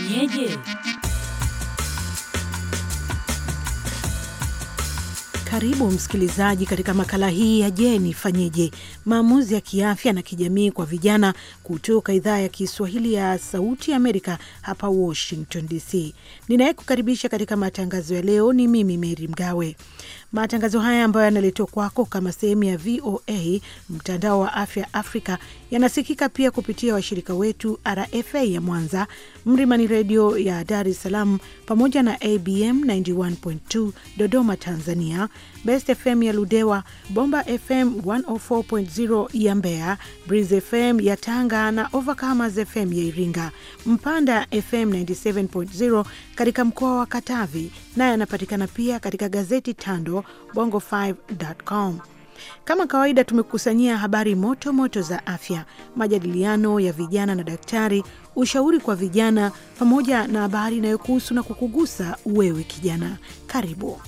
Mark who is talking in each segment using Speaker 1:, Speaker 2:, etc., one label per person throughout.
Speaker 1: nifanyeje? Karibu msikilizaji katika makala hii ya Je nifanyeje, maamuzi ya kiafya na kijamii kwa vijana kutoka idhaa ya Kiswahili ya Sauti ya Amerika hapa Washington DC. Ninayekukaribisha katika matangazo ya leo ni mimi Mary Mgawe. Matangazo haya ambayo yanaletwa kwako kama sehemu ya VOA, mtandao wa afya Afrika, yanasikika pia kupitia washirika wetu RFA ya Mwanza, Mlimani Radio ya Dar es Salaam, pamoja na ABM 91.2 Dodoma Tanzania, Best FM ya Ludewa, Bomba FM 104.0 ya Mbeya, Breeze FM ya Tanga na Overcomers FM ya Iringa, Mpanda FM 97.0 katika mkoa wa Katavi, na yanapatikana pia katika gazeti Tando Bongo5.com. Kama kawaida tumekusanyia habari moto moto za afya, majadiliano ya vijana na daktari, ushauri kwa vijana, pamoja na habari inayokuhusu na kukugusa wewe kijana. Karibu.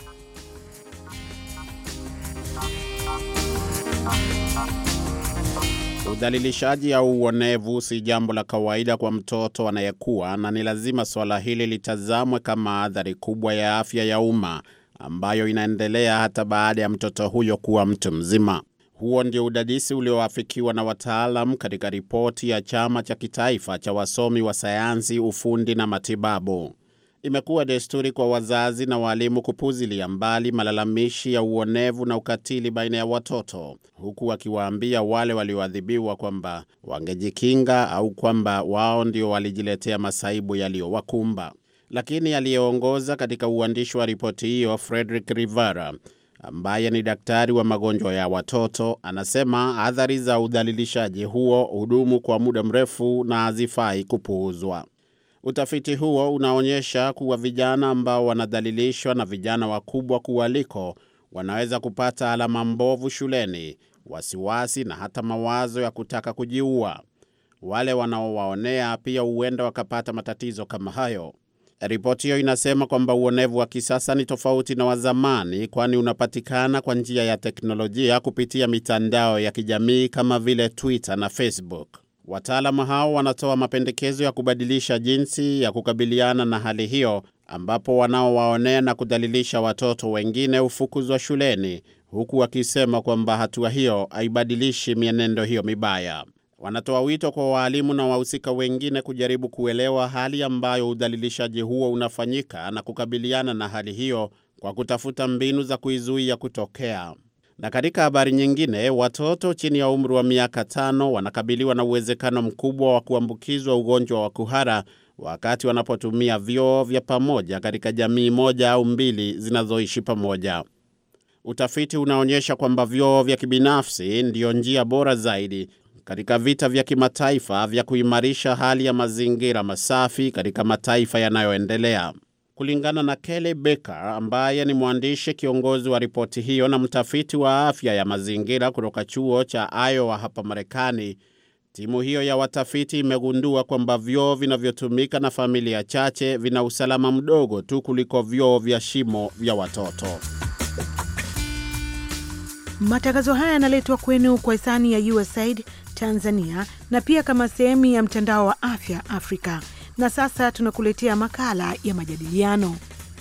Speaker 2: Udhalilishaji au uonevu si jambo la kawaida kwa mtoto anayekua, na ni lazima swala hili litazamwe kama athari kubwa ya afya ya umma ambayo inaendelea hata baada ya mtoto huyo kuwa mtu mzima. Huo ndio udadisi ulioafikiwa na wataalam katika ripoti ya Chama cha Kitaifa cha Wasomi wa Sayansi, Ufundi na Matibabu. Imekuwa desturi kwa wazazi na walimu kupuzilia mbali malalamishi ya uonevu na ukatili baina ya watoto, huku wakiwaambia wale walioadhibiwa kwamba wangejikinga au kwamba wao ndio walijiletea masaibu yaliyowakumba. Lakini aliyeongoza katika uandishi wa ripoti hiyo, Frederick Rivera, ambaye ni daktari wa magonjwa ya watoto, anasema athari za udhalilishaji huo hudumu kwa muda mrefu na hazifai kupuuzwa. Utafiti huo unaonyesha kuwa vijana ambao wanadhalilishwa na vijana wakubwa kuwaliko wanaweza kupata alama mbovu shuleni, wasiwasi na hata mawazo ya kutaka kujiua. Wale wanaowaonea pia huenda wakapata matatizo kama hayo. Ripoti hiyo inasema kwamba uonevu wa kisasa ni tofauti na wa zamani, kwani unapatikana kwa njia ya teknolojia kupitia mitandao ya kijamii kama vile Twitter na Facebook. Wataalamu hao wanatoa mapendekezo ya kubadilisha jinsi ya kukabiliana na hali hiyo, ambapo wanaowaonea na kudhalilisha watoto wengine hufukuzwa shuleni, huku wakisema kwamba hatua hiyo haibadilishi mienendo hiyo mibaya. Wanatoa wito kwa walimu na wahusika wengine kujaribu kuelewa hali ambayo udhalilishaji huo unafanyika na kukabiliana na hali hiyo kwa kutafuta mbinu za kuizuia kutokea. Na katika habari nyingine, watoto chini ya umri wa miaka 5 wanakabiliwa na uwezekano mkubwa wa kuambukizwa ugonjwa wa kuhara wakati wanapotumia vyoo vya pamoja katika jamii moja au mbili zinazoishi pamoja. Utafiti unaonyesha kwamba vyoo vya kibinafsi ndio njia bora zaidi katika vita vya kimataifa vya kuimarisha hali ya mazingira masafi katika mataifa yanayoendelea. Kulingana na Kelly Baker, ambaye ni mwandishi kiongozi wa ripoti hiyo na mtafiti wa afya ya mazingira kutoka chuo cha Iowa hapa Marekani, timu hiyo ya watafiti imegundua kwamba vyoo vinavyotumika na familia chache vina usalama mdogo tu kuliko vyoo vya shimo vya watoto.
Speaker 1: Matangazo haya yanaletwa kwenu kwa hisani ya USAID Tanzania na pia kama sehemu ya mtandao wa afya Afrika. Na sasa tunakuletea makala ya majadiliano.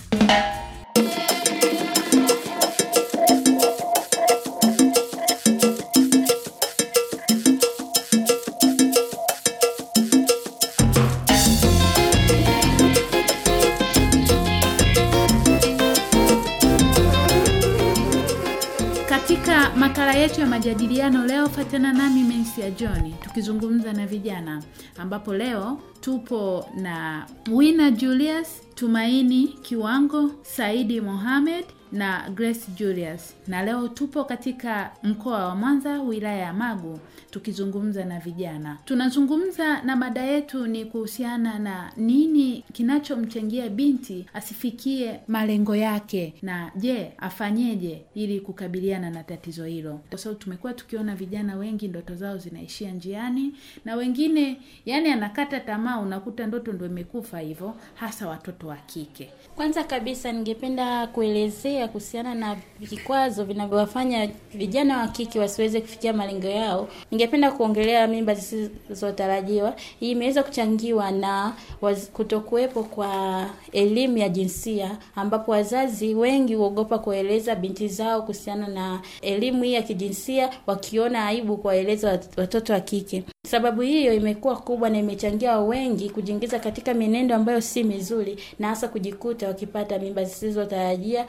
Speaker 3: Katika makala yetu ya majadiliano leo, fatana nami Mensia John tukizungumza na vijana, ambapo leo tupo na Wina Julius, Tumaini Kiwango, Saidi Mohamed na Grace Julius. Na leo tupo katika mkoa wa Mwanza, wilaya ya Magu, tukizungumza na vijana. Tunazungumza na mada yetu ni kuhusiana na nini kinachomchangia binti asifikie malengo yake, na je, afanyeje ili kukabiliana na tatizo hilo. Kwa sababu tumekuwa tukiona vijana wengi ndoto zao zinaishia njiani, na wengine yani anakata tamaa, unakuta ndoto ndio imekufa hivyo, hasa watoto wa kike.
Speaker 4: Kwanza kabisa ningependa kuelezea kuongea kuhusiana na vikwazo vinavyowafanya vijana wa kike wasiweze kufikia malengo yao, ningependa kuongelea mimba zisizotarajiwa. Hii imeweza kuchangiwa na kutokuwepo kwa elimu ya jinsia, ambapo wazazi wengi huogopa kueleza binti zao kuhusiana na elimu hii ya kijinsia, wakiona aibu kuwaeleza watoto wa kike. Sababu hiyo imekuwa kubwa na imechangia wengi kujiingiza katika mienendo ambayo si mizuri, na hasa kujikuta wakipata mimba zisizotarajiwa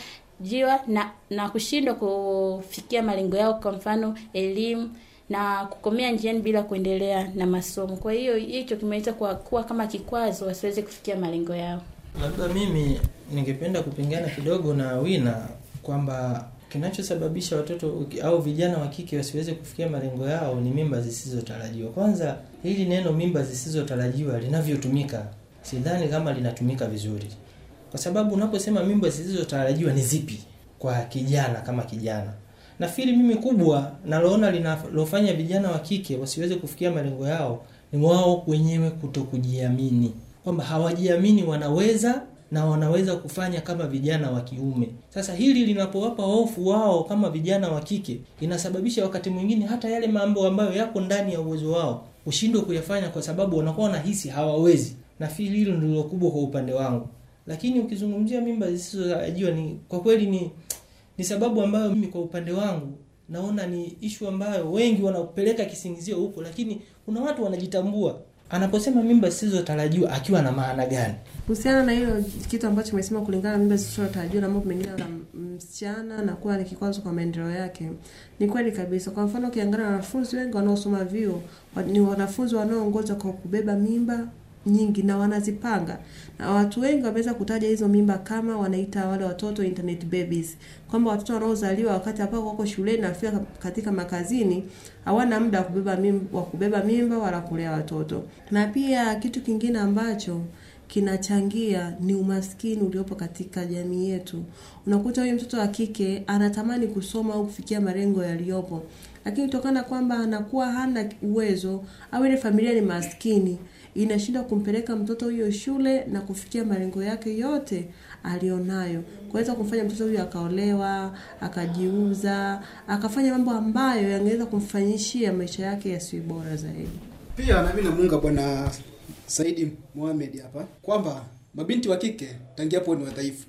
Speaker 4: na kushindwa kufikia malengo yao, kwa mfano elimu, na kukomea njiani bila kuendelea na masomo. Kwa hiyo hicho kimeweza kuwa kama kikwazo wasiweze kufikia malengo yao.
Speaker 5: Labda mimi ningependa kupingana kidogo na Wina kwamba kinachosababisha watoto au vijana wa kike wasiweze kufikia malengo yao ni mimba zisizotarajiwa. Kwanza, hili neno mimba zisizotarajiwa linavyotumika, sidhani kama linatumika vizuri. Kwa sababu unaposema mimba zisizotarajiwa ni zipi kwa kijana kama kijana? Nafikiri mimi kubwa naloona linalofanya vijana wa kike wasiweze kufikia malengo yao ni wao wenyewe kutokujiamini. Kwamba hawajiamini wanaweza na wanaweza kufanya kama vijana wa kiume. Sasa hili linapowapa hofu wao kama vijana wa kike, inasababisha wakati mwingine hata yale mambo ambayo yako ndani ya uwezo wao ushindwe kuyafanya kwa sababu wanakuwa wanahisi hawawezi. Nafikiri hilo ndilo kubwa kwa upande wangu. Lakini ukizungumzia mimba zisizotarajiwa, ni kwa kweli ni sababu ambayo mimi kwa upande wangu naona ni issue ambayo wengi wanapeleka kisingizio huko, lakini kuna watu wanajitambua. Anaposema mimba zisizotarajiwa akiwa na maana gani?
Speaker 6: Kuhusiana na hilo kitu ambacho umesema, kulingana na mimba zisizotarajiwa na mambo mengine na msichana na kuwa ni kikwazo kwa maendeleo yake, ni kweli kabisa. Kwa mfano, ukiangalia wanafunzi wengi wanaosoma vyuo ni wanafunzi wanaoongoza kwa kubeba mimba nyingi na wanazipanga. Na watu wengi wameweza kutaja hizo mimba kama wanaita wale watoto internet babies, kwamba watoto wanaozaliwa wakati hapo wako shuleni na afika katika makazini hawana muda wa kubeba mimba wala kulea watoto. Na pia kitu kingine ambacho kinachangia ni umaskini uliopo katika jamii yetu. Unakuta huyu mtoto wa kike anatamani kusoma au kufikia malengo yaliyopo, lakini kutokana kwamba anakuwa hana uwezo au ile familia ni maskini, inashinda kumpeleka mtoto huyo shule na kufikia malengo yake yote alionayo. Kuweza kumfanya mtoto huyo akaolewa, akajiuza, akafanya mambo ambayo yangeweza kumfanyishia maisha yake yasiwe bora zaidi.
Speaker 7: Pia na mimi namuunga Bwana Saidi Mohamed hapa kwamba mabinti wa kike tangia hapo ni wadhaifu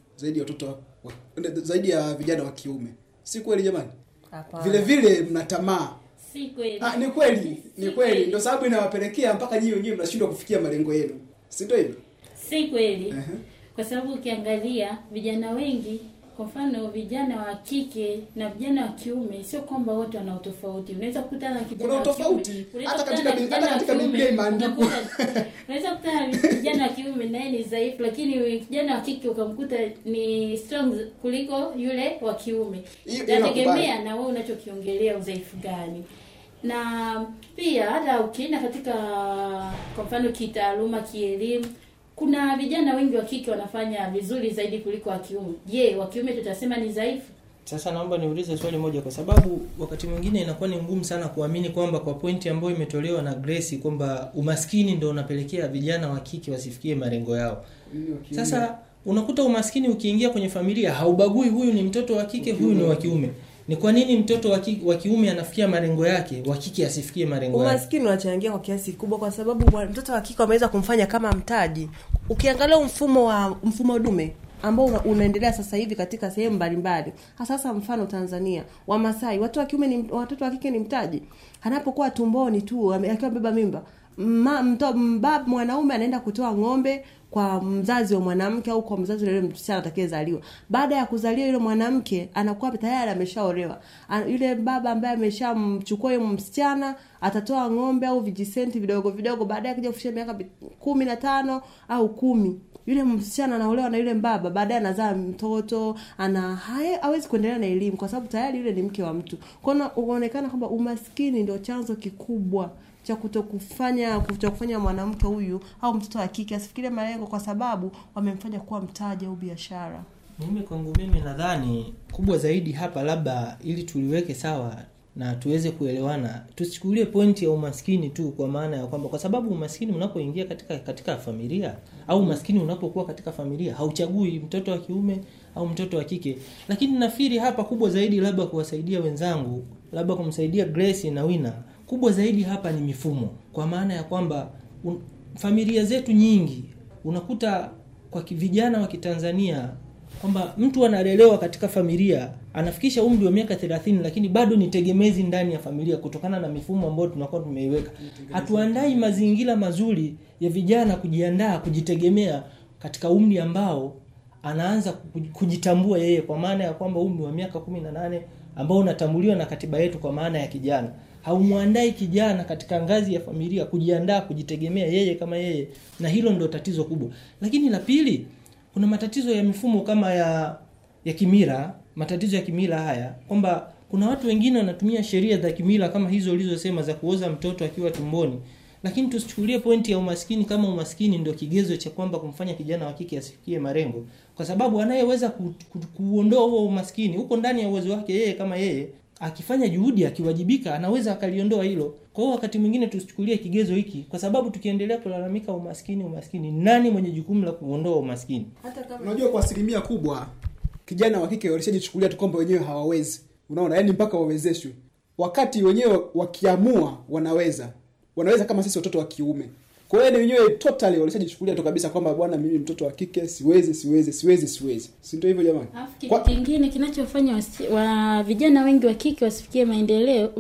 Speaker 7: zaidi ya vijana wa kiume. Si kweli jamani? Vile vile mna tamaa.
Speaker 4: Si kweli.
Speaker 7: Ni kweli. Ndio sababu inawapelekea mpaka nyinyi wenyewe mnashindwa kufikia malengo yenu. Si ndio hivyo?
Speaker 4: Si kweli. Kwa sababu ukiangalia vijana wengi, kwa mfano vijana wa kike na vijana wa kiume, sio kwamba wote wana utofauti. Unaweza kukutana na kijana wa kiume
Speaker 7: hata katika Biblia imeandikwa.
Speaker 4: Unaweza kukutana na kijana wa kiume naye ni dhaifu, lakini kijana wa kike ukamkuta ni strong kuliko yule wa kiume. Inategemea na wewe unachokiongelea udhaifu gani. Na pia hata ukienda katika kwa mfano kitaaluma, kielimu, kuna vijana wengi wa kike wanafanya vizuri zaidi kuliko wa kiume. Je, wa kiume tutasema ni dhaifu?
Speaker 5: Sasa naomba niulize swali moja, kwa sababu wakati mwingine inakuwa ni ngumu sana kuamini kwamba kwa pointi ambayo imetolewa na Grace kwamba umaskini ndio unapelekea vijana wa kike wasifikie malengo yao. Sasa unakuta umaskini ukiingia kwenye familia haubagui huyu ni mtoto wa kike, huyu ni wa kiume. Ni kwa nini mtoto wa kiume anafikia malengo yake, wa kike asifikie malengo yake?
Speaker 6: Umaskini unachangia kwa kiasi kubwa, kwa sababu mtoto wa kike ameweza kumfanya kama mtaji. Ukiangalia mfumo dume ambao unaendelea sasa hivi katika sehemu mbalimbali, hasa mfano Tanzania, Wamasai, watoto wa kike ni mtaji. Anapokuwa tumboni tu akiwa beba mimba, mwanaume anaenda kutoa ng'ombe kwa mzazi wa mwanamke au kwa mzazi yule msichana atakayezaliwa. Baada ya kuzaliwa yule mwanamke anakuwa tayari ameshaolewa. Yule baba ambaye ameshamchukua yule msichana atatoa ng'ombe au vijisenti vidogo vidogo. Baadaye akija kufikia miaka 15 au 10, yule msichana anaolewa na yule baba, baadaye anazaa mtoto, hawezi kuendelea na elimu kwa sababu tayari yule ni mke wa mtu. Kwa hiyo unaonekana kwamba umaskini ndio chanzo kikubwa cha kutokufanya mwanamke huyu au mtoto wa kike asifikirie malengo, kwa sababu wamemfanya kuwa mtaji au biashara.
Speaker 5: Mimi nadhani kubwa zaidi hapa, labda ili tuliweke sawa na tuweze kuelewana, tusichukulie pointi ya umaskini tu, kwa maana ya kwamba kwa sababu umaskini unapoingia katika familia au umaskini unapokuwa katika familia hauchagui mtoto wa kiume au mtoto wa kike. Lakini nafikiri hapa kubwa zaidi, labda kuwasaidia wenzangu, labda kumsaidia Grace na Wina, kubwa zaidi hapa ni mifumo. Kwa maana ya kwamba familia zetu nyingi unakuta kwa vijana wa Kitanzania kwamba mtu analelewa katika familia, anafikisha umri wa miaka 30 lakini bado ni tegemezi ndani ya familia kutokana na mifumo ambayo tunakuwa tumeiweka. Hatuandai mazingira mazuri ya vijana kujiandaa kujitegemea katika umri ambao anaanza kujitambua yeye, kwa maana ya kwamba umri wa miaka 18 ambao unatambuliwa na katiba yetu kwa maana ya kijana. Haumuandai kijana katika ngazi ya familia kujiandaa kujitegemea yeye kama yeye, na hilo ndio tatizo kubwa. Lakini la pili, kuna matatizo ya mifumo kama ya kimila, matatizo ya kimila haya, kwamba kuna watu wengine wanatumia sheria za kimila kama hizo ulizosema za kuoza mtoto akiwa tumboni. Lakini tusichukulie pointi ya umaskini kama umaskini ndio kigezo cha kwamba kumfanya kijana wa kike asifikie malengo, kwa sababu anayeweza kuondoa huo umaskini huko ndani ya uwezo wake yeye kama yeye, akifanya juhudi, akiwajibika, anaweza akaliondoa hilo. Kwa hiyo wakati mwingine tusichukulie kigezo hiki, kwa sababu tukiendelea kulalamika umaskini, nani mwenye jukumu la kuondoa umaskini?
Speaker 7: Hata kama unajua kwa asilimia kubwa kijana wa kike walishajichukulia tu kwamba wenyewe hawawezi. Unaona, yani mpaka wawezeshwe. Wakati wenyewe wakiamua wanaweza kama sisi watoto wa kiume. Kwa hiyo wenyewe totally walishajichukulia tu kabisa kwamba bwana, mimi mtoto wa kike siwezi. Si ndio hivyo jamani?
Speaker 4: Kitu kingine kinachofanya wa vijana wengi wa kike wasifikie maendeleo,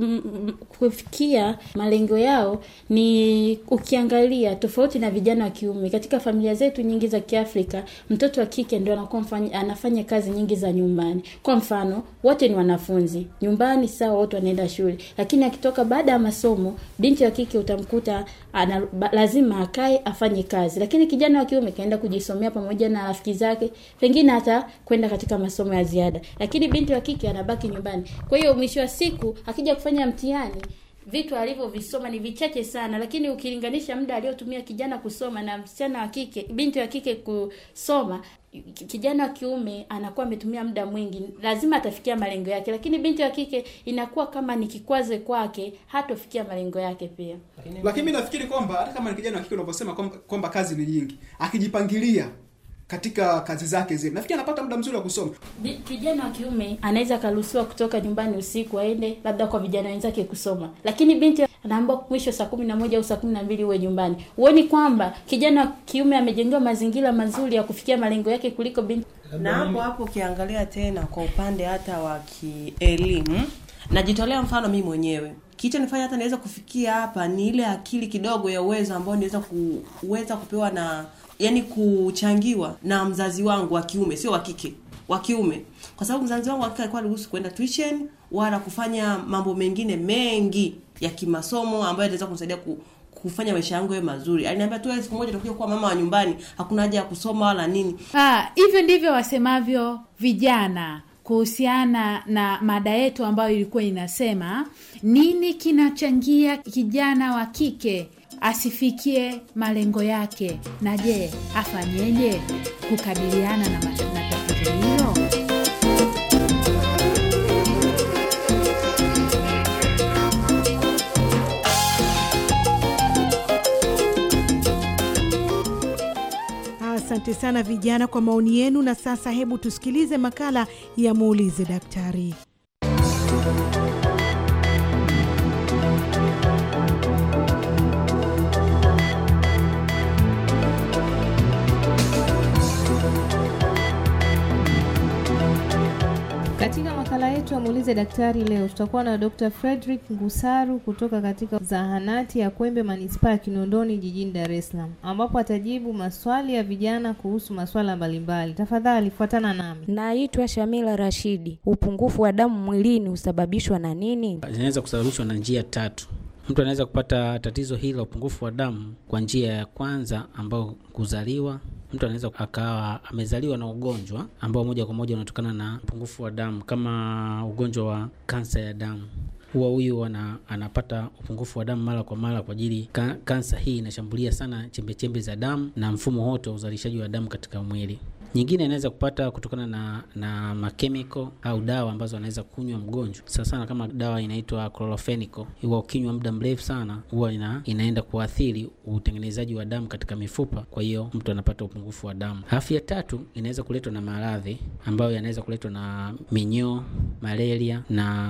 Speaker 4: kufikia malengo yao, ni ukiangalia tofauti na vijana wa kiume. Katika familia zetu nyingi za Kiafrika, mtoto wa kike ndio anafanya kazi nyingi za nyumbani. Kwa mfano, wote ni wanafunzi. Nyumbani sawa, wote wanaenda shule. Lakini akitoka baada ya masomo, binti wa kike utamkuta lazima akae afanye kazi. Lakini kijana wa kiume kaenda kujisomea pamoja na rafiki zake, pengine hata kwenda katika masomo ya ziada. Lakini binti wa kike anabaki nyumbani. Kwa hiyo mwisho wa siku akija kufanya mtihani, vitu alivyovisoma ni vichache sana, lakini ukilinganisha muda aliotumia kijana kusoma na msichana wa kike, binti wa kike kusoma, kijana wa kiume anakuwa ametumia muda mwingi, lazima atafikia malengo yake. Lakini binti wa kike inakuwa kama ni kikwazo kwake, hatofikia malengo yake pia.
Speaker 7: Lakini mimi nafikiri kwamba hata kama ni kijana wa kike unaposema kwamba kazi ni nyingi, akijipangilia katika kazi zake zile, nafikiri anapata muda mzuri wa kusoma.
Speaker 4: Kijana wa kiume anaweza karuhusiwa kutoka nyumbani usiku aende labda kwa vijana wenzake kusoma, lakini binti anaambiwa mwisho saa 11 au saa 12 uwe nyumbani. Uone kwamba kijana wa kiume amejengewa mazingira mazuri ya kufikia malengo yake kuliko binti.
Speaker 6: Na hapo ukiangalia tena kwa upande hata wa kielimu, najitolea mfano mimi mwenyewe. Kicho nifanya hata naweza kufikia hapa ni ile akili kidogo ya uwezo ambao niweza kupewa na, yani kuchangiwa na mzazi wangu wa kiume, sio wa kike, wa kiume. Kwa sababu mzazi wangu wa kike alikuwa ruhusu kwenda tuition wala kufanya mambo mengine mengi ya kimasomo ambayo yanaweza kunisaidia kufanya maisha yangu yawe mazuri. Aliniambia tu siku moja utakuja kuwa mama wa nyumbani, hakuna haja ya kusoma wala nini.
Speaker 3: Hivyo ndivyo wasemavyo vijana kuhusiana na mada yetu ambayo ilikuwa inasema nini kinachangia kijana wa kike asifikie malengo yake, na je, afanyeje kukabiliana na tatizo hilo?
Speaker 1: Asante sana vijana kwa maoni yenu, na sasa hebu tusikilize makala ya Muulize Daktari.
Speaker 8: Katika makala yetu ya Muulize Daktari leo tutakuwa na Dr. Frederick Ngusaru kutoka katika zahanati ya Kwembe Manispaa ya Kinondoni jijini Dar es Salaam, ambapo atajibu maswali ya vijana kuhusu masuala mbalimbali. Tafadhali fuatana nami.
Speaker 9: Naitwa Shamila Rashidi. Upungufu wa damu mwilini husababishwa na nini?
Speaker 10: Inaweza kusababishwa na njia 3. Mtu anaweza kupata tatizo hili la upungufu wa damu kwa njia ya kwanza ambao kuzaliwa. Mtu anaweza akawa amezaliwa na ugonjwa ambao moja kwa moja unatokana na upungufu wa damu, kama ugonjwa wa kansa ya damu. Huyu anapata upungufu wa damu mara kwa mara kwa ajili kansa hii inashambulia sana chembe za damu na mfumo wote wa uzalishaji wa damu katika mwili. Nyingine inaweza kupata kutokana na makemiko au dawa ambazo anaweza kunywa mgonjwa. Sana kama dawa inaitwa chlorphenico, huwa ukinywa muda mrefu sana huwa inaenda kuathiri utengenezaji wa damu katika mifupa, kwa hiyo mtu anapata upungufu wa damu. Afya tatu inaweza kuletwa na maradhi ambayo yanaweza kuletwa na minyoo, malaria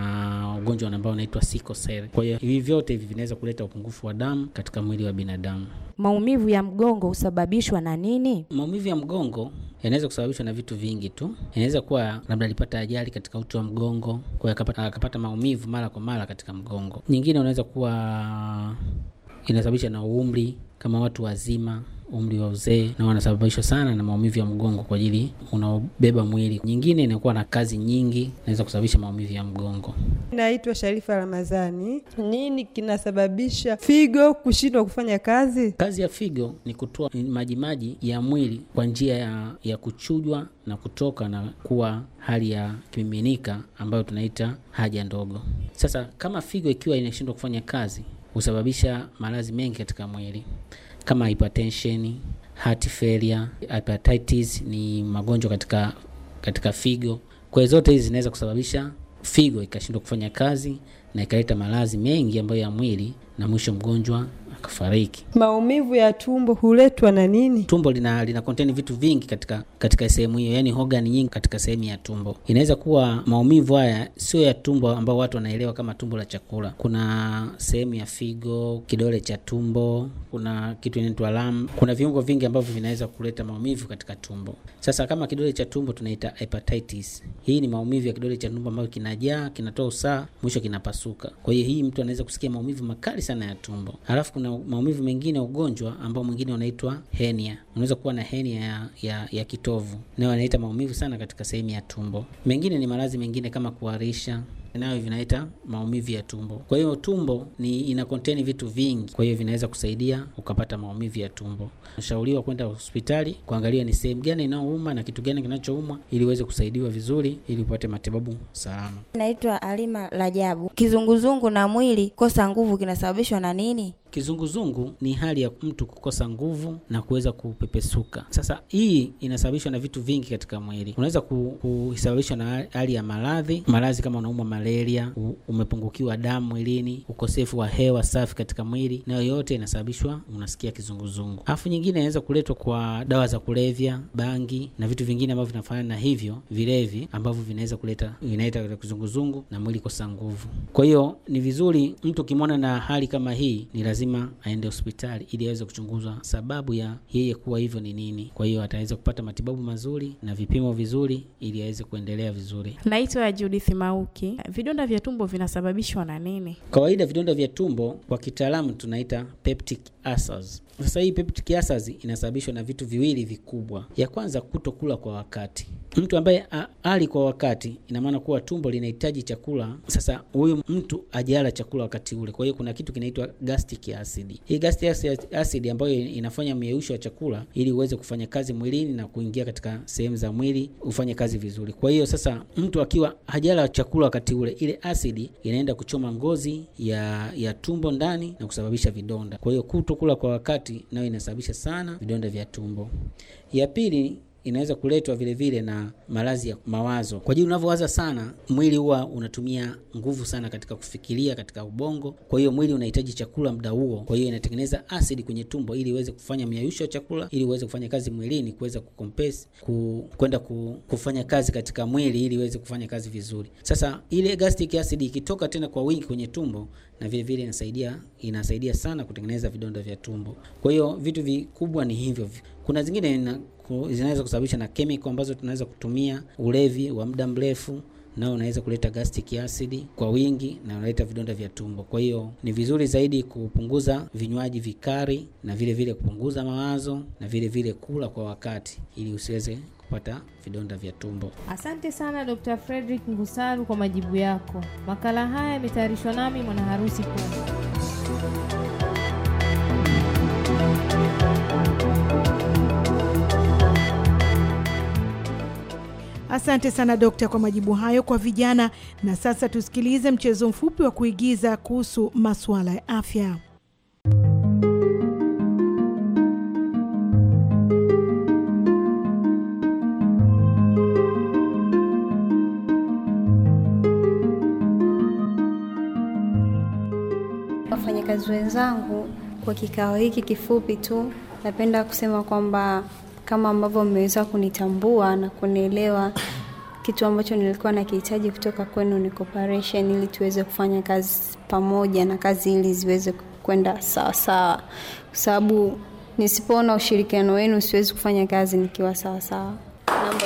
Speaker 10: na ugonjwa ambao unaitwa sickle cell. Kwa hiyo hivi vyote hivi vinaweza kuleta upungufu wa damu katika mwili wa binadamu.
Speaker 9: Maumivu ya mgongo husababishwa na nini?
Speaker 10: Maumivu ya mgongo yanaweza kusababishwa na vitu vingi tu. Inaweza kuwa labda alipata ajali katika uti wa mgongo, kwa hiyo akapata maumivu mara kwa mara katika mgongo. Nyingine unaweza kuwa inasababisha na umri, kama watu wazima, umri wa uzee, na wanasababishwa sana na maumivu ya mgongo kwa ajili unaobeba mwili. Nyingine inakuwa na kazi nyingi, inaweza kusababisha maumivu ya mgongo.
Speaker 11: Naitwa Sharifa Ramadhani. Nini kinasababisha figo kushindwa kufanya kazi?
Speaker 10: Kazi ya figo ni kutoa majimaji ya mwili kwa njia ya kuchujwa na kutoka na kuwa hali ya kimiminika ambayo tunaita haja ndogo. Sasa kama figo ikiwa inashindwa kufanya kazi, husababisha maradhi mengi katika mwili kama hypertension, heart failure, hepatitis ni magonjwa katika figo. Kwa hiyo zote hizi zinaweza kusababisha figo ikashindwa kufanya kazi na ikaleta maradhi mengi ambayo ya mwili na mwisho mgonjwa akafariki.
Speaker 11: Maumivu ya tumbo huletwa na nini?
Speaker 10: Tumbo lina contain vitu vingi katika sehemu hiyo, yani organ nyingi katika sehemu ya tumbo. Inaweza kuwa maumivu haya sio ya tumbo ambao watu wanaelewa kama tumbo la chakula. Kuna sehemu ya figo, kidole cha tumbo, kuna kitu inaitwa lam. Kuna viungo vingi ambavyo vinaweza kuleta maumivu katika tumbo. Sasa kama kidole cha tumbo tunaita hepatitis. Hii ni maumivu ya kidole cha tumbo ambayo kinajaa, kinatoa usaha, mwisho kinapasuka. Kwa hiyo hii mtu anaweza kusikia maumivu makali sana ya tumbo. Halafu kuna maumivu mengine, ugonjwa ambao mwingine unaitwa hernia. Unaweza kuwa na hernia ya kitovu, nayo inaita maumivu sana katika sehemu ya tumbo. Mengine ni maradhi mengine kama kuharisha, nayo vinaita maumivu ya tumbo. Kwa hiyo tumbo ina contain vitu vingi, kwa hiyo vinaweza kusaidia ukapata maumivu ya tumbo. Unashauriwa kwenda hospitali kuangalia ni sehemu gani inayouma na kitu gani kinachouma ili uweze kusaidiwa vizuri ili upate matibabu salama.
Speaker 9: Naitwa Alima Rajabu. Kizunguzungu na mwili kosa nguvu kinasababishwa na nini?
Speaker 10: Kizunguzungu ni hali ya mtu kukosa nguvu na kuweza kupepesuka. Sasa hii inasababishwa na vitu vingi katika mwili. Unaweza kusababishwa na hali ya maradhi kama unaumwa malaria, umepungukiwa damu mwilini, ukosefu wa hewa safi katika mwili, na yote inasababishwa unasikia kizunguzungu. Alafu nyingine inaweza kuletwa kwa dawa za kulevya, bangi na vitu vingine ambavyo vinafanana na hivyo vilevi ambavyo vinaita kizunguzungu na mwili kosa nguvu. Kwa hiyo ni vizuri mtu kimwona na hali kama hii ni lazima aende hospitali ili aweze kuchunguzwa sababu ya yeye kuwa hivyo ni nini. Kwa hiyo ataweza kupata matibabu mazuri na vipimo vizuri ili aweze kuendelea vizuri.
Speaker 12: Naitwa Judith Mauki. Vidonda vya tumbo vinasababishwa na nini?
Speaker 10: Kawaida vidonda vya tumbo kwa kitaalamu tunaita peptic ulcers. Sasa hii peptic ulcers inasababishwa na vitu viwili vikubwa. Ya kwanza, kutokula kwa wakati. Mtu ambaye ali kwa wakati, ina maana kuwa tumbo linahitaji chakula. Sasa huyu mtu ajala chakula wakati ule. Kwa hiyo kuna kitu kinaitwa gastric acid. Hii gastric acid ambayo inafanya myeusho wa chakula ili uweze kufanya kazi mwilini na kuingia katika sehemu za mwili ufanye kazi vizuri. Kwa hiyo sasa mtu akiwa hajala chakula wakati ule, ile acid inaenda kuchoma ngozi ya tumbo ndani na kusababisha vidonda. Kwa hiyo kutokula kwa wakati nayo inasababisha sana vidonda vya tumbo. Ya pili, inaweza kuletwa vile vile na maradhi ya mawazo. Kwa hiyo unavyowaza sana, mwili huwa unatumia nguvu sana katika kufikiria katika ubongo. Kwa hiyo mwili unahitaji chakula muda huo. Kwa hiyo inatengeneza asidi kwenye tumbo ili iweze kufanya miyayusho ya chakula, ili iweze kufanya kazi mwilini, kuweza kucompensate kwenda kufanya kazi katika mwili ili iweze kufanya kazi vizuri. Sasa ile gastric acid ikitoka tena kwa wingi kwenye tumbo, na vile vile inasaidia sana kutengeneza vidonda vya tumbo. Kwa hiyo vitu vikubwa ni hivyo. Kuna zingine zinaweza kusababisha na chemical ambazo tunaweza kutumia, ulevi wa muda mrefu nao unaweza kuleta gastric acid kwa wingi na unaleta vidonda vya tumbo. Kwa hiyo ni vizuri zaidi kupunguza vinywaji vikali na vile vile kupunguza mawazo na vile vile kula kwa wakati ili usiweze kupata vidonda vya tumbo.
Speaker 8: Asante sana Dr. Fredrick Ngusaru kwa majibu yako. Makala haya yametayarishwa nami Mwanaharusi Pumba.
Speaker 1: Asante sana dokta kwa majibu hayo kwa vijana. Na sasa tusikilize mchezo mfupi wa kuigiza kuhusu masuala ya afya.
Speaker 13: wafanyakazi wenzangu, kwa kikao hiki kifupi tu, napenda kusema kwamba kama ambavyo mmeweza kunitambua na kunielewa, kitu ambacho nilikuwa nakihitaji kutoka kwenu ni cooperation, ili tuweze kufanya kazi pamoja na kazi ili ziweze kwenda sawa sawa, kwa sababu nisipoona ushirikiano wenu siwezi kufanya kazi nikiwa sawa sawa. Naomba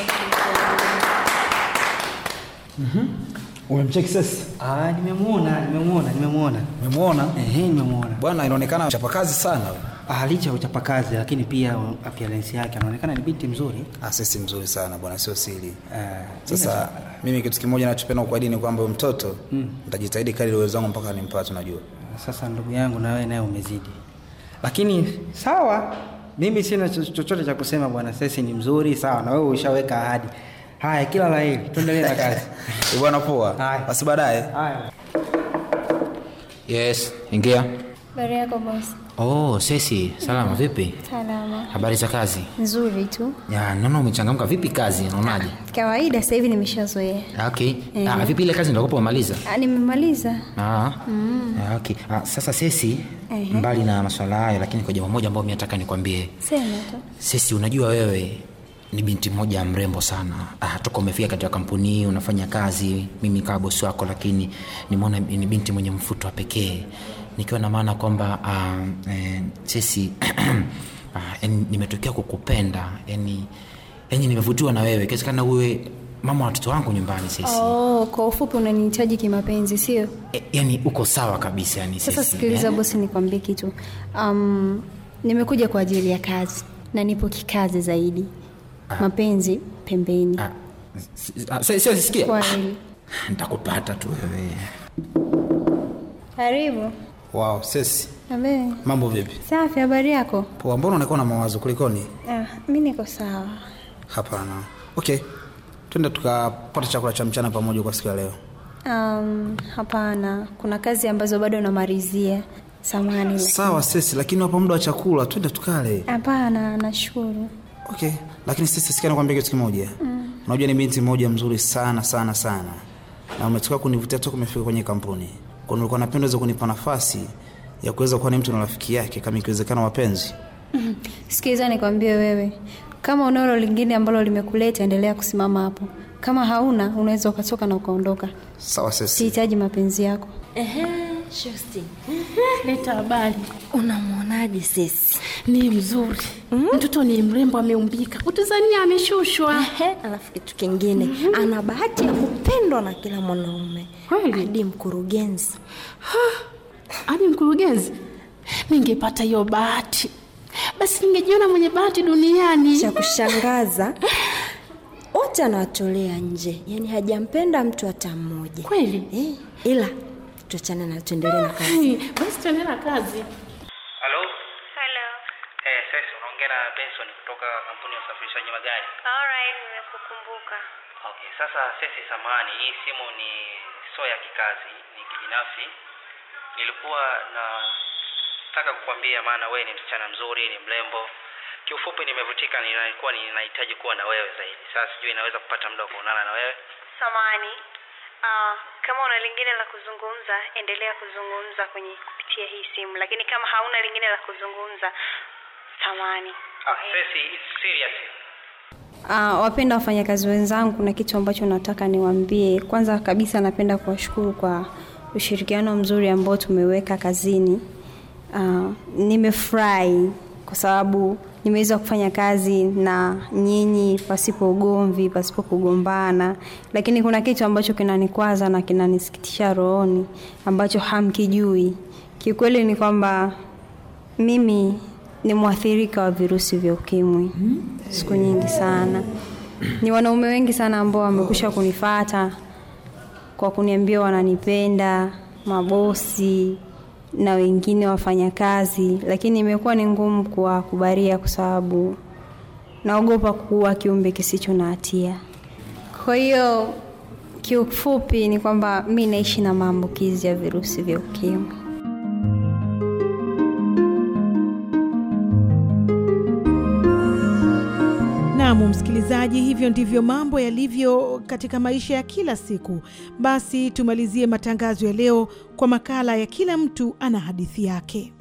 Speaker 14: Umemcheki sasa?
Speaker 15: Nimemuona.
Speaker 14: Umemuona?
Speaker 15: Nimemuona.
Speaker 14: Bwana inaonekana uchapakazi sana.
Speaker 15: Licha ya uchapakazi lakini pia appearance yake anaonekana ni binti mzuri.
Speaker 14: Sisi mzuri sana bwana, sio siri. Sasa mimi kitu kimoja ninachopenda kuahidi ni kwamba mtoto nitajitahidi kadri uwezo wangu mpaka nimpate, unajua.
Speaker 15: Sasa ndugu yangu na wewe naye umezidi. Lakini sawa, mimi sina chochote cha kusema bwana, sisi ni mzuri sawa, na wewe ushaweka ahadi. Haya, kila la heri, tuendelee na kazi.
Speaker 14: Bwana poa. Basi baadaye.
Speaker 15: Haya.
Speaker 16: Yes, ingia.
Speaker 13: Habari yako boss?
Speaker 16: Sesi, salama vipi?
Speaker 13: Salama.
Speaker 16: Habari za kazi?
Speaker 13: Nzuri tu.
Speaker 16: Naona umechangamka. Vipi kazi, unaonaje?
Speaker 13: Kawaida, sasa hivi nimeshazoea.
Speaker 16: Okay. Vipi ile kazi ndio umemaliza?
Speaker 13: Nimemaliza.
Speaker 16: Okay. Sasa Sesi, mbali na masuala hayo, lakini kwa jambo moja ambalo mimi nataka nikwambie.
Speaker 13: Sema tu.
Speaker 16: Sesi, unajua wewe ni binti moja mrembo sana. Toka umefika katika kampuni unafanya kazi, mimi kama bosi wako, lakini nimeona ni binti mwenye mfuto wa pekee. Nikiwa na maana kwamba Sesi nimetokea kukupenda. Yaani nimevutiwa na wewe. Kiasi uwe mama wa watoto wangu nyumbani Sesi.
Speaker 13: Kwa ufupi unanihitaji kimapenzi, sio?
Speaker 16: Yaani uko sawa kabisa yani Sesi.
Speaker 13: Sasa sikiliza bosi, nikwambie kitu. Nimekuja kwa ajili ya kazi na nipo kikazi zaidi. Mapenzi pembeni.
Speaker 16: Sasa sikia.
Speaker 13: Kweli.
Speaker 16: Nitakupata tu wewe.
Speaker 13: Karibu.
Speaker 14: Wow, Sesi.
Speaker 13: Abe.
Speaker 14: Mambo vipi?
Speaker 13: Safi, habari yako?
Speaker 14: Poa, mbona unakuwa na mawazo kulikoni?
Speaker 13: Mimi niko sawa.
Speaker 14: Hapana. Okay. Twende tukapata chakula cha mchana pamoja kwa siku ya leo.
Speaker 13: Hapana. Kuna kazi ambazo bado namalizia. Samahani.
Speaker 14: Sawa Sesi, lakini hapa muda wa chakula, twende tukale.
Speaker 13: Hapana, nashukuru.
Speaker 14: Okay, lakini Sesi sikia nakwambia kitu kimoja. Unajua ni binti mmoja mzuri sana sana sana. Na umetoka kunivutia toka umefika kwenye kampuni. Kwa nilikuwa napenda uweze kunipa nafasi ya kuweza kuwa ni mtu na rafiki yake kama ikiwezekana wapenzi.
Speaker 13: Sikiliza nikwambie wewe. Kama unalo lingine ambalo limekuleta, endelea kusimama hapo. Kama hauna, unaweza ukatoka na ukaondoka.
Speaker 14: Sawa Sesi.
Speaker 13: Sihitaji mapenzi yako.
Speaker 17: Shosti.
Speaker 12: Leta habari.
Speaker 17: Unamwonaje Sesi?
Speaker 12: Ni mzuri. Mtoto ni mrembo, ameumbika. Utazania ameshushwa.
Speaker 17: Alafu kitu kingine, ana bahati ya kupendwa na kila mwanaume. Hadi mkurugenzi.
Speaker 12: Hadi mkurugenzi? Ningepata hiyo bahati, basi ningejiona mwenye bahati duniani.
Speaker 17: Cha kushangaza, wote anawatolea nje. Yaani hajampenda mtu hata mmoja.
Speaker 12: Kweli?
Speaker 17: Ila tuachane na tuendelee na kazi.
Speaker 12: Basi tuendelee na kazi.
Speaker 15: Hello? Sasa unaongea na Benson kutoka kampuni ya usafirishaji magari.
Speaker 18: Alright, nimekukumbuka.
Speaker 15: Okay, sasa Sesi samahani, hii simu ni sio ya kikazi, ni kibinafsi. Nilikuwa nataka kukwambia maana wewe ni msichana mzuri, ni mrembo. Kiufupi nimevutika, nilikuwa ninahitaji kuwa na wewe zaidi. Sasa sijui naweza kupata muda wa kuonana na wewe.
Speaker 18: Samahani. Kama una lingine la kuzungumza, endelea kuzungumza kupitia hii simu, lakini kama hauna lingine la kuzungumza, samahani.
Speaker 15: Sesi, it's serious.
Speaker 13: Wapenda wafanyakazi wenzangu, na kitu ambacho nataka niwaambie. Kwanza kabisa napenda kuwashukuru kwa ushirikiano mzuri ambao tumeweka kazini. Nimefurahi kwa sababu nimeweza kufanya kazi na nyinyi pasipo ugomvi, pasipo kugombana. Lakini kuna kitu ambacho kinanikwaza na kinanisikitisha rohoni ambacho hamkijui. Kiukweli ni kwamba mimi ni mwathirika wa virusi vya ukimwi. Siku nyingi sana. Ni wanaume wengi sana ambao wamekusha kunifuata kwa kuniambia wananipenda, mabosi na wengine wafanyakazi, lakini imekuwa ni ngumu kuwakubalia kwa sababu naogopa kuwa kiumbe kisicho na hatia. Kwa hiyo kiufupi ni kwamba mimi naishi na maambukizi ya virusi vya ukimwi.
Speaker 1: Naam, msikilizaji, msikilizaji, hivyo ndivyo mambo yalivyo katika maisha ya kila siku. Basi tumalizie matangazo ya leo kwa makala ya kila mtu ana hadithi yake.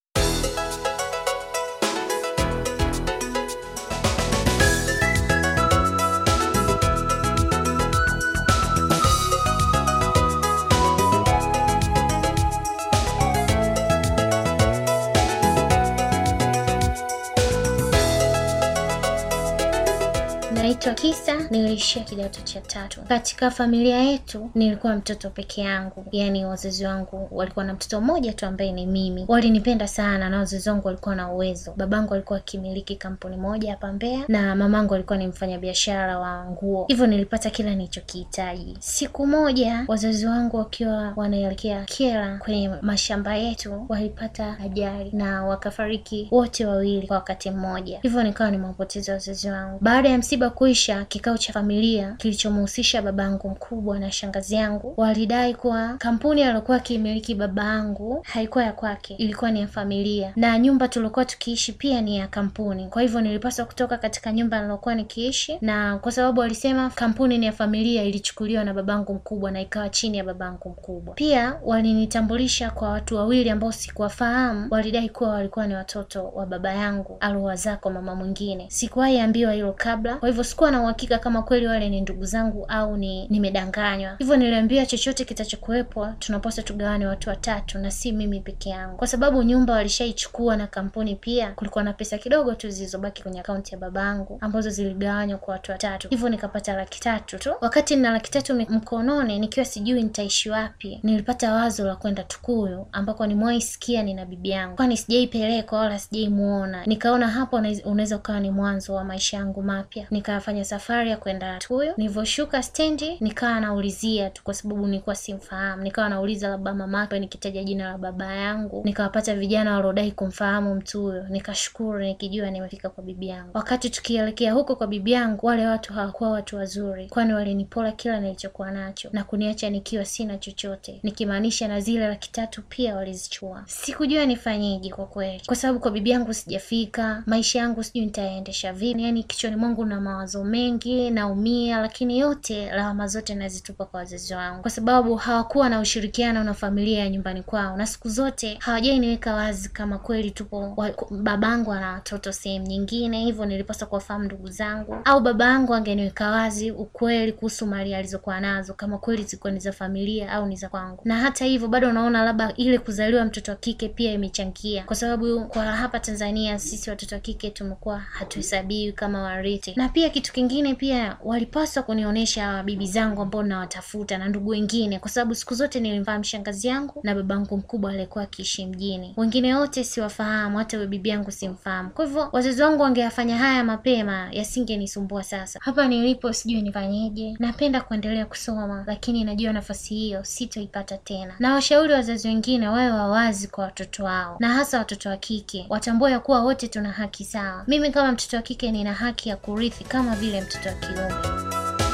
Speaker 19: Naitwa Kisa, niliishia kidato cha 3. Katika familia yetu nilikuwa mtoto peke yangu. Yaani wazazi wangu walikuwa na mtoto mmoja tu ambaye ni mimi. Walinipenda sana na wazazi wangu walikuwa na uwezo. Babangu alikuwa akimiliki kampuni moja hapa Mbeya na mamangu alikuwa ni mfanyabiashara wa nguo. Hivyo nilipata kila nilichokihitaji. Siku moja wazazi wangu wakiwa wanaelekea Kyela kwenye mashamba yetu walipata ajali na wakafariki wote wawili kwa wakati mmoja. Hivyo nikawa nimewapoteza wazazi wangu. Baada ya msiba kuisha, kikao cha familia kilichomhusisha babangu mkubwa na shangazi yangu walidai kuwa kampuni aliyokuwa akimiliki babangu haikuwa ya kwake, ilikuwa ni ya familia, na nyumba tulikuwa tukiishi pia ni ya kampuni. Kwa hivyo nilipaswa kutoka katika nyumba nilokuwa nikiishi, na kwa sababu walisema kampuni ni ya familia, ilichukuliwa na babangu mkubwa na ikawa chini ya babangu mkubwa. Pia walinitambulisha kwa watu wawili ambao sikuwafahamu. Walidai kuwa walikuwa ni watoto wa baba yangu aliowazaa kwa mama mwingine. Sikuwahi ambiwa hilo kabla. Kwa hivyo sikuwa na uhakika kama kweli wale ni ndugu zangu au nimedanganywa. Hivyo niliambiwa chochote kitachokuwepo tunapaswa tugawane watu watatu na si mimi peke yangu. Kwa sababu nyumba walishaichukua na kampuni pia kulikuwa na pesa kidogo tu zilizobaki kwenye akaunti ya babangu ambazo ziligawanywa kwa watu watatu. Hivyo nikapata 300,000 tu. Wakati nina 300,000 mkononi nikiwa sijui nitaishi wapi, nilipata wazo la kwenda Tukuyu ambako nimewaisikia nina bibi yangu. Kwani sijaipeleka wala sijaimuona. Nikaona hapo unaweza kuwa ni mwanzo wa maisha yangu mapya. Nikafanya safari ya kwenda Tukuyu. Nilivyoshuka stendi nikawa naulizia tu kwa sababu nilikuwa simfahamu. Nikawa nauliza labda mamake, nikitaja jina la baba yangu. Nikawapata vijana waliodai kumfahamu mtu huyo. Nikashukuru nikijua nimefika kwa bibi yangu. Wakati tukielekea huko kwa bibi yangu, wale watu hawakuwa watu wazuri, kwani walinipola kila nilichokuwa nacho na kuniacha nikiwa sina chochote, nikimaanisha na zile 300,000 pia walizichukua. Sikujua nifanyeje kwa kweli, kwa sababu kwa bibi yangu sijafika. Maisha yangu sijui nitaendesha vipi. Yaani kichwani mwangu na mawazo mengi, naumia, lakini yote lawama zote nazitupa kwa wazazi wangu, kwa sababu hawakuwa na ushirikiano na familia ya nyumbani kwao, na siku zote hawajaniweka wazi kama kweli tupo babangu ana watoto sehemu nyingine. Hivyo nilipaswa kuwafahamu ndugu zangu, au babangu angeniweka wazi ukweli kuhusu mali alizokuwa nazo, kama kweli zilikuwa ni za familia au ni za kwangu. Na hata hivyo bado naona labda ile kuzaliwa mtoto wa kike pia imechangia, kwa sababu kwa hapa Tanzania sisi watoto wa kike tumekuwa hatuhesabiwi kama warithi. Na pia kitu kingine pia walipaswa kunionyesha bibi zangu ambao nawatafuta na ndugu wengine, kwa sababu siku zote nilimfahamu shangazi yangu na babangu mkubwa aliyekuwa akiishi mjini. Wengine wote siwafahamu, hata bibi yangu simfahamu. Kwa hivyo wazazi wangu wangeyafanya haya mapema, yasingenisumbua sasa. Hapa nilipo sijui nifanyeje. Napenda kuendelea kusoma, lakini najua nafasi hiyo sitoipata tena. Na washauri wazazi wengine wawe wawazi kwa watoto wao, na hasa watoto wa kike. Watambue ya kuwa wote tuna haki sawa. Mimi kama mtoto wa kike nina haki ya kurithi kama vile mtoto wa kiume.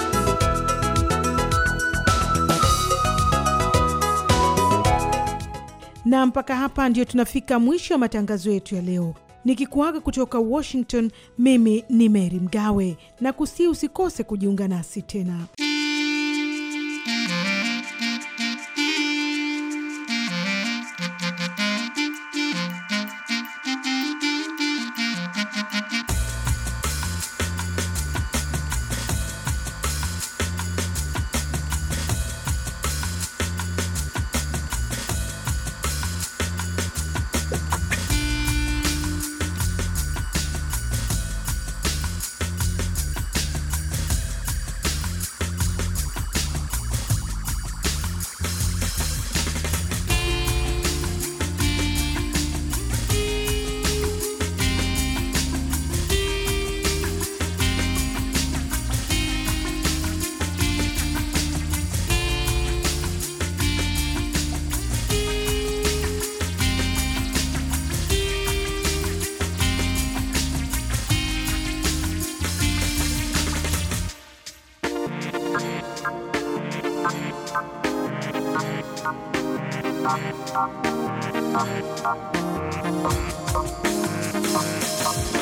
Speaker 1: Na mpaka hapa ndio tunafika mwisho wa matangazo yetu ya leo. Nikikuaga kutoka Washington, mimi ni Mary Mgawe, na usikose kujiunga nasi tena.
Speaker 20: Thank you.